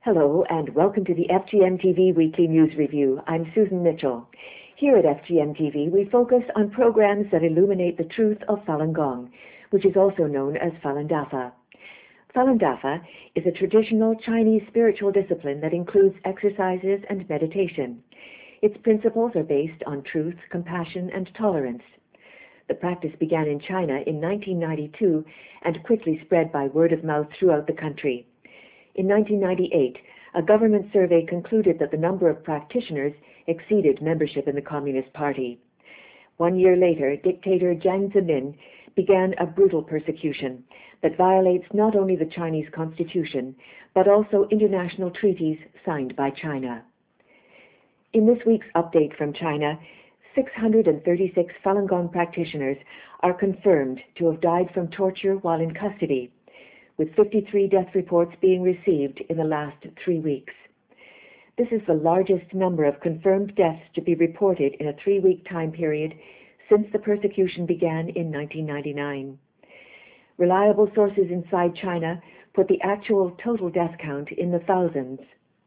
Hello and welcome to the FGM TV Weekly News Review. I'm Susan Mitchell. Here at FGM TV, we focus on programs that illuminate the truth of Falun Gong, which is also known as Falun Dafa. Falun Dafa is a traditional Chinese spiritual discipline that includes exercises and meditation. Its principles are based on truth, compassion, and tolerance. The practice began in China in 1992 and quickly spread by word of mouth throughout the country. In 1998, a government survey concluded that the number of practitioners exceeded membership in the Communist Party. 1 year later, dictator Jiang Zemin began a brutal persecution that violates not only the Chinese constitution, but also international treaties signed by China. In this week's update from China, 636 Falun Gong practitioners are confirmed to have died from torture while in custody, with 53 death reports being received in the last 3 weeks. This is the largest number of confirmed deaths to be reported in a 3-week time period since the persecution began in 1999. Reliable sources inside China put the actual total death count in the thousands.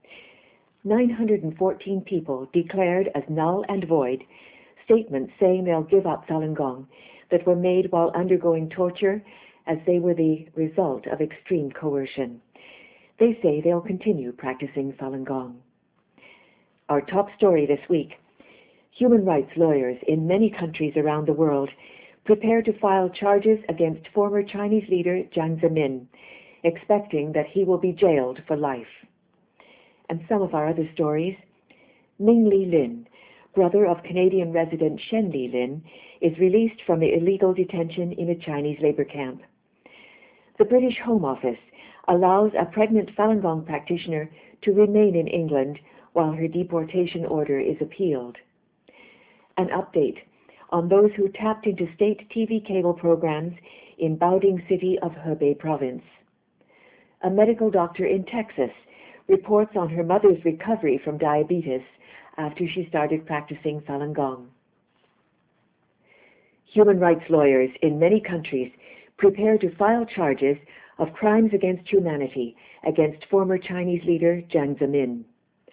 914 people declared as null and void statements saying they'll give up Falun Gong that were made while undergoing torture, as they were the result of extreme coercion. They say they'll continue practicing Falun Gong. Our top story this week: human rights lawyers in many countries around the world prepare to file charges against former Chinese leader Jiang Zemin, expecting that he will be jailed for life. And some of our other stories: Ming Li Lin, brother of Canadian resident Shen Li Lin, is released from the illegal detention in a Chinese labor camp. The British Home Office allows a pregnant Falun Gong practitioner to remain in England while her deportation order is appealed. An update on those who tapped into state TV cable programs in Baoding City of Hebei Province. A medical doctor in Texas reports on her mother's recovery from diabetes after she started practicing Falun Gong. Human rights lawyers in many countries prepare to file charges of crimes against humanity against former Chinese leader Jiang Zemin.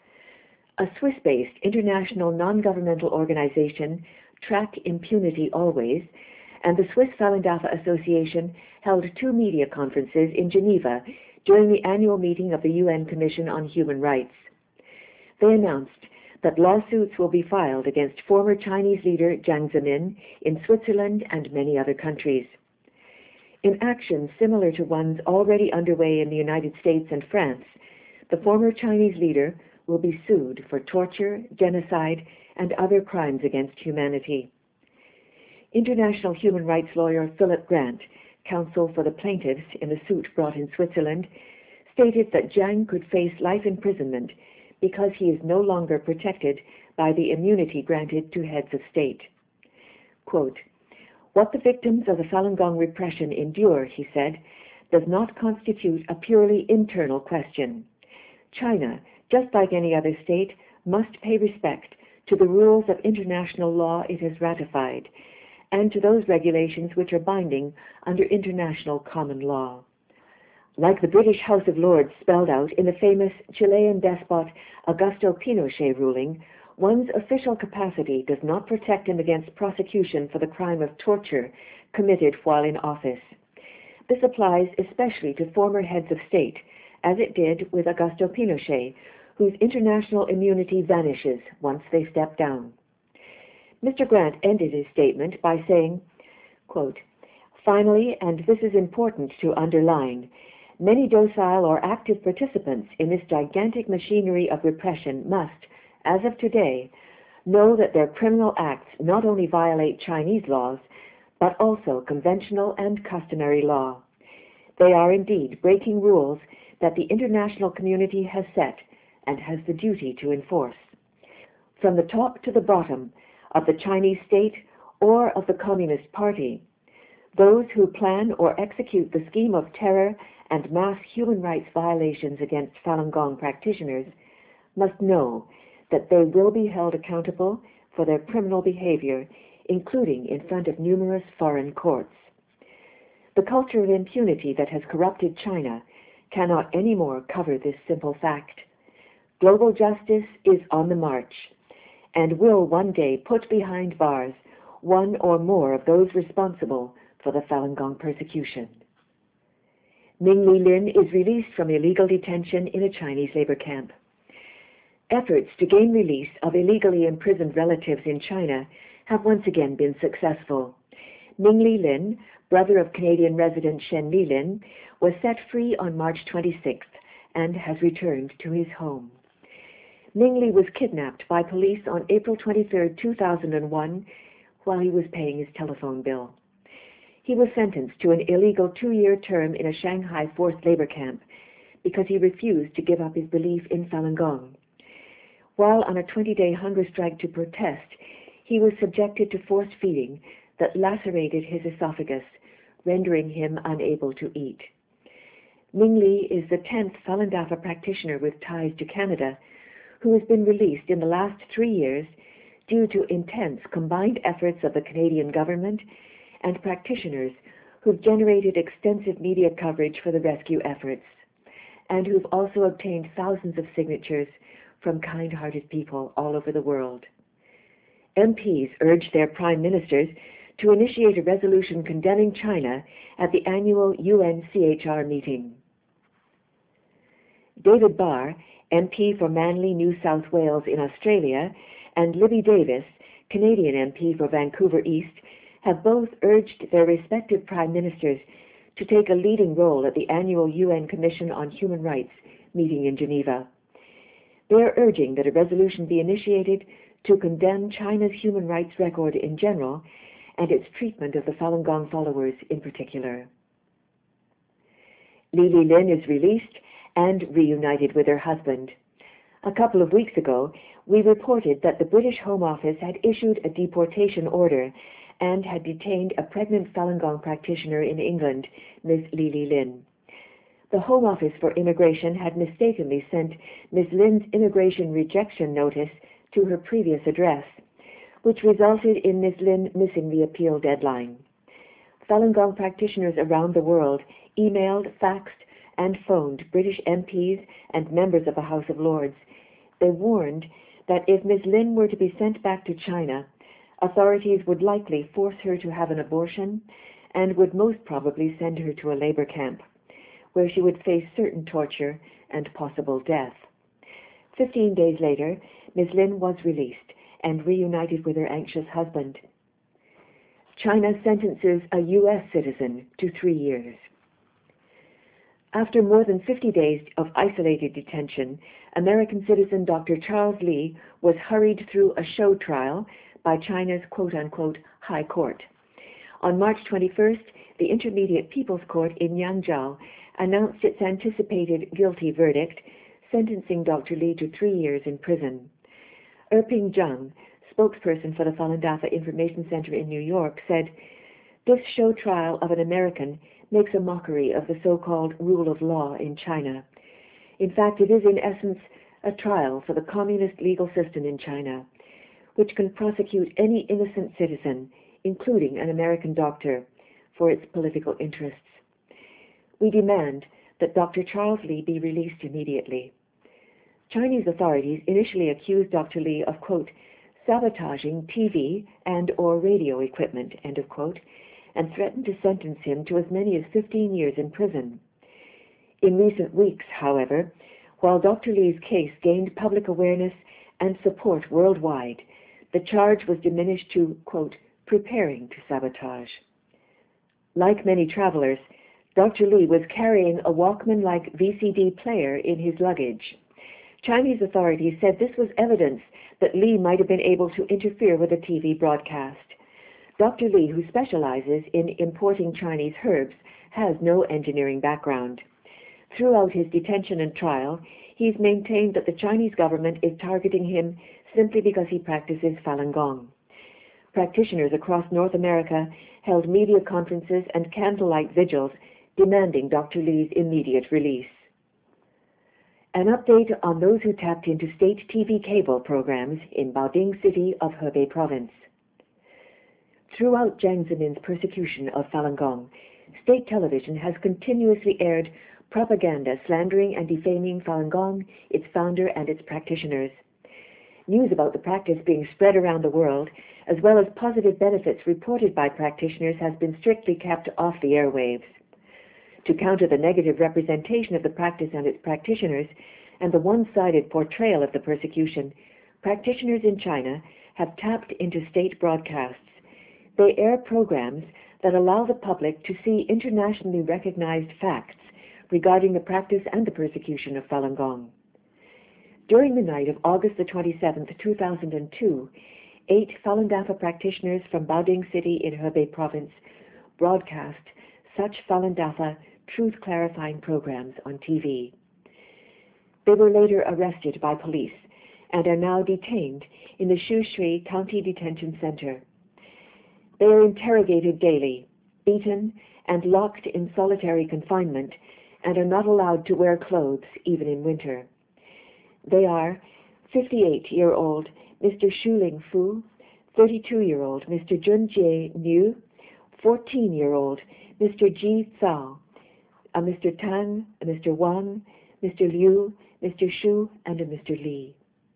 A Swiss-based international non-governmental organization, Track Impunity Always, and the Swiss Falun Dafa Association held 2 media conferences in Geneva during the annual meeting of the UN Commission on Human Rights. They announced that lawsuits will be filed against former Chinese leader Jiang Zemin in Switzerland and many other countries. In actions similar to ones already underway in the United States and France, the former Chinese leader will be sued for torture, genocide, and other crimes against humanity. International human rights lawyer Philip Grant, counsel for the plaintiffs in the suit brought in Switzerland, stated that Jiang could face life imprisonment because he is no longer protected by the immunity granted to heads of state. Quote, "What the victims of the Falun Gong repression endure," he said, "does not constitute a purely internal question. China, just like any other state, must pay respect to the rules of international law it has ratified, and to those regulations which are binding under international common law." Like the British House of Lords spelled out in the famous Chilean despot Augusto Pinochet ruling, one's official capacity does not protect him against prosecution for the crime of torture committed while in office. This applies especially to former heads of state, as it did with Augusto Pinochet, whose international immunity vanishes once they step down. Mr. Grant ended his statement by saying, quote, "Finally, and this is important to underline, many docile or active participants in this gigantic machinery of repression must, as of today, know that their criminal acts not only violate Chinese laws, but also conventional and customary law. They are indeed breaking rules that the international community has set and has the duty to enforce. From the top to the bottom of the Chinese state or of the Communist Party, those who plan or execute the scheme of terror and mass human rights violations against Falun Gong practitioners must know that they will be held accountable for their criminal behavior, including in front of numerous foreign courts. The culture of impunity that has corrupted China cannot anymore cover this simple fact. Global justice is on the march and will one day put behind bars one or more of those responsible for the Falun Gong persecution. Ming Li Lin is released from illegal detention in a Chinese labor camp. Efforts to gain release of illegally imprisoned relatives in China have once again been successful. Ming Li Lin, brother of Canadian resident Shen Li Lin, was set free on March 26th and has returned to his home. Ming Li was kidnapped by police on April 23, 2001, while he was paying his telephone bill. He was sentenced to an illegal 2-year term in a Shanghai forced labor camp because he refused to give up his belief in Falun Gong. While on a 20-day hunger strike to protest, he was subjected to forced feeding that lacerated his esophagus, rendering him unable to eat. Ming Li is the 10th Falun Dafa practitioner with ties to Canada who has been released in the last 3 years due to intense combined efforts of the Canadian government and practitioners who've generated extensive media coverage for the rescue efforts, and who've also obtained thousands of signatures from kind-hearted people all over the world. MPs urged their prime ministers to initiate a resolution condemning China at the annual UNCHR meeting. David Barr, MP for Manly, New South Wales in Australia, and Libby Davis, Canadian MP for Vancouver East, have both urged their respective prime ministers to take a leading role at the annual UN Commission on Human Rights meeting in Geneva. They are urging that a resolution be initiated to condemn China's human rights record in general and its treatment of the Falun Gong followers in particular. Li Lin is released and reunited with her husband. A couple of weeks ago, we reported that the British Home Office had issued a deportation order and had detained a pregnant Falun Gong practitioner in England, Ms. Li Lin. The Home Office for Immigration had mistakenly sent Ms. Lin's immigration rejection notice to her previous address, which resulted in Ms. Lin missing the appeal deadline. Falun Gong practitioners around the world emailed, faxed, and phoned British MPs and members of the House of Lords. They warned that if Ms. Lin were to be sent back to China, authorities would likely force her to have an abortion and would most probably send her to a labor camp, where she would face certain torture and possible death. 15 days later, Ms. Lin was released and reunited with her anxious husband. China sentences a U.S. citizen to 3 years. After more than 50 days of isolated detention, American citizen Dr. Charles Li was hurried through a show trial by China's quote-unquote high court. On March 21st, the Intermediate People's Court in Yangzhou announced its anticipated guilty verdict, sentencing Dr. Li to 3 years in prison. Erping Zhang, spokesperson for the Falun Dafa Information Center in New York, said, "This show trial of an American makes a mockery of the so-called rule of law in China. In fact, it is in essence a trial for the communist legal system in China, which can prosecute any innocent citizen, including an American doctor, for its political interests. We demand that Dr. Charles Li be released immediately." Chinese authorities initially accused Dr. Li of, quote, sabotaging TV and or radio equipment, end of quote, and threatened to sentence him to as many as 15 years in prison. In recent weeks, however, while Dr. Li's case gained public awareness and support worldwide, the charge was diminished to, quote, preparing to sabotage. Like many travelers, Dr. Li was carrying a Walkman-like VCD player in his luggage. Chinese authorities said this was evidence that Li might have been able to interfere with a TV broadcast. Dr. Li, who specializes in importing Chinese herbs, has no engineering background. Throughout his detention and trial, he's maintained that the Chinese government is targeting him simply because he practices Falun Gong. Practitioners across North America held media conferences and candlelight vigils demanding Dr. Li's immediate release. An update on those who tapped into state TV cable programs in Baoding City of Hebei Province. Throughout Jiang Zemin's persecution of Falun Gong, state television has continuously aired propaganda slandering and defaming Falun Gong, its founder, and its practitioners. News about the practice being spread around the world, as well as positive benefits reported by practitioners, has been strictly kept off the airwaves. To counter the negative representation of the practice and its practitioners, and the one-sided portrayal of the persecution, practitioners in China have tapped into state broadcasts. They air programs that allow the public to see internationally recognized facts regarding the practice and the persecution of Falun Gong. During the night of August the 27th, 2002, 8 Falun Dafa practitioners from Baoding City in Hebei Province broadcast such Falun Dafa truth-clarifying programs on TV. They were later arrested by police and are now detained in the Shushui County Detention Center. They are interrogated daily, beaten, and locked in solitary confinement, and are not allowed to wear clothes even in winter. They are 58-year-old Mr. Shuling Fu, 32-year-old Mr. Junjie Niu, 14-year-old Mr. Ji Zhao, a Mr. Tang, a Mr. Wang, Mr. Liu, Mr. Shu, and a Mr. Li.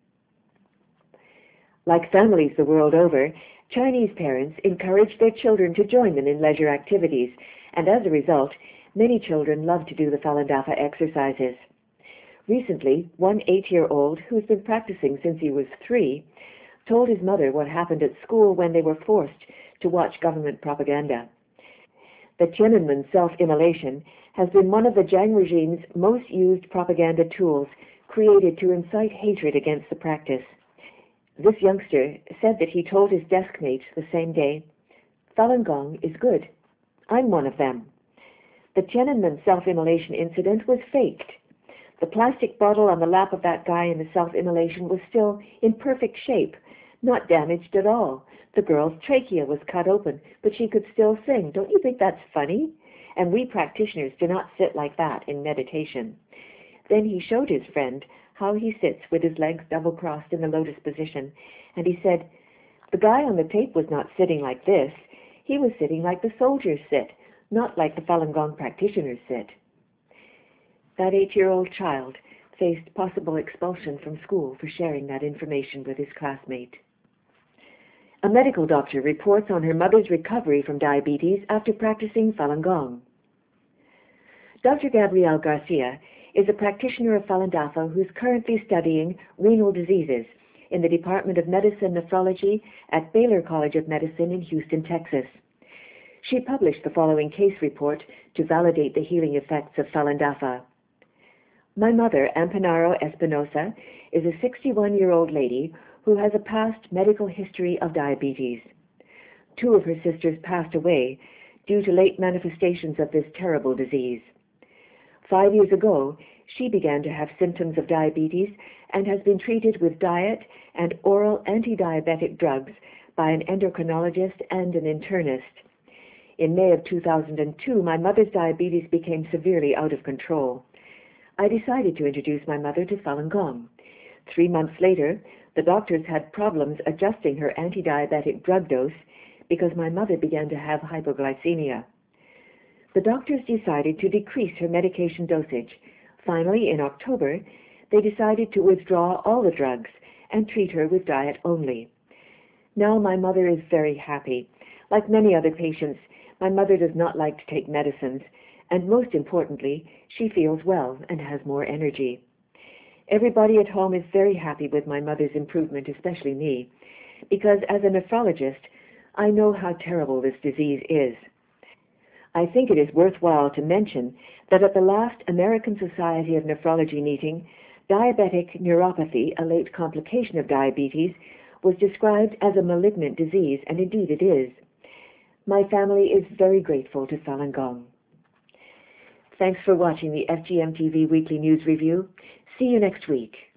Like families the world over, Chinese parents encourage their children to join them in leisure activities, and as a result, many children love to do the Falun Dafa exercises. Recently, one 8-year-old who's been practicing since he was 3 told his mother what happened at school when they were forced to watch government propaganda. The Tiananmen self-immolation has been one of the Jiang regime's most used propaganda tools, created to incite hatred against the practice. This youngster said that he told his deskmate the same day, "Falun Gong is good. I'm one of them." The Tiananmen self-immolation incident was faked. The plastic bottle on the lap of that guy in the self-immolation was still in perfect shape, not damaged at all. The girl's trachea was cut open, but she could still sing. Don't you think that's funny? And we practitioners do not sit like that in meditation. Then he showed his friend how he sits with his legs double-crossed in the lotus position, and he said, "The guy on the tape was not sitting like this. He was sitting like the soldiers sit, not like the Falun Gong practitioners sit." That 8-year-old child faced possible expulsion from school for sharing that information with his classmate. A medical doctor reports on her mother's recovery from diabetes after practicing Falun Gong. Dr. Gabrielle Garcia is a practitioner of Falun Dafa who's currently studying renal diseases in the Department of Medicine Nephrology at Baylor College of Medicine in Houston, Texas. She published the following case report to validate the healing effects of Falun Dafa. My mother, Ampanaro Espinosa, is a 61-year-old lady who has a past medical history of diabetes. 2 of her sisters passed away due to late manifestations of this terrible disease. 5 years ago, she began to have symptoms of diabetes and has been treated with diet and oral anti-diabetic drugs by an endocrinologist and an internist. In May of 2002, my mother's diabetes became severely out of control. I decided to introduce my mother to Falun Gong. 3 months later, the doctors had problems adjusting her anti-diabetic drug dose because my mother began to have hypoglycemia. The doctors decided to decrease her medication dosage. Finally, in October, they decided to withdraw all the drugs and treat her with diet only. Now my mother is very happy. Like many other patients, my mother does not like to take medicines, and most importantly, she feels well and has more energy. Everybody at home is very happy with my mother's improvement, especially me, because as a nephrologist, I know how terrible this disease is. I think it is worthwhile to mention that at the last American Society of Nephrology meeting, diabetic neuropathy, a late complication of diabetes, was described as a malignant disease, and indeed it is. My family is very grateful to Falun Gong. Thanks for watching the FGM TV Weekly News Review. See you next week.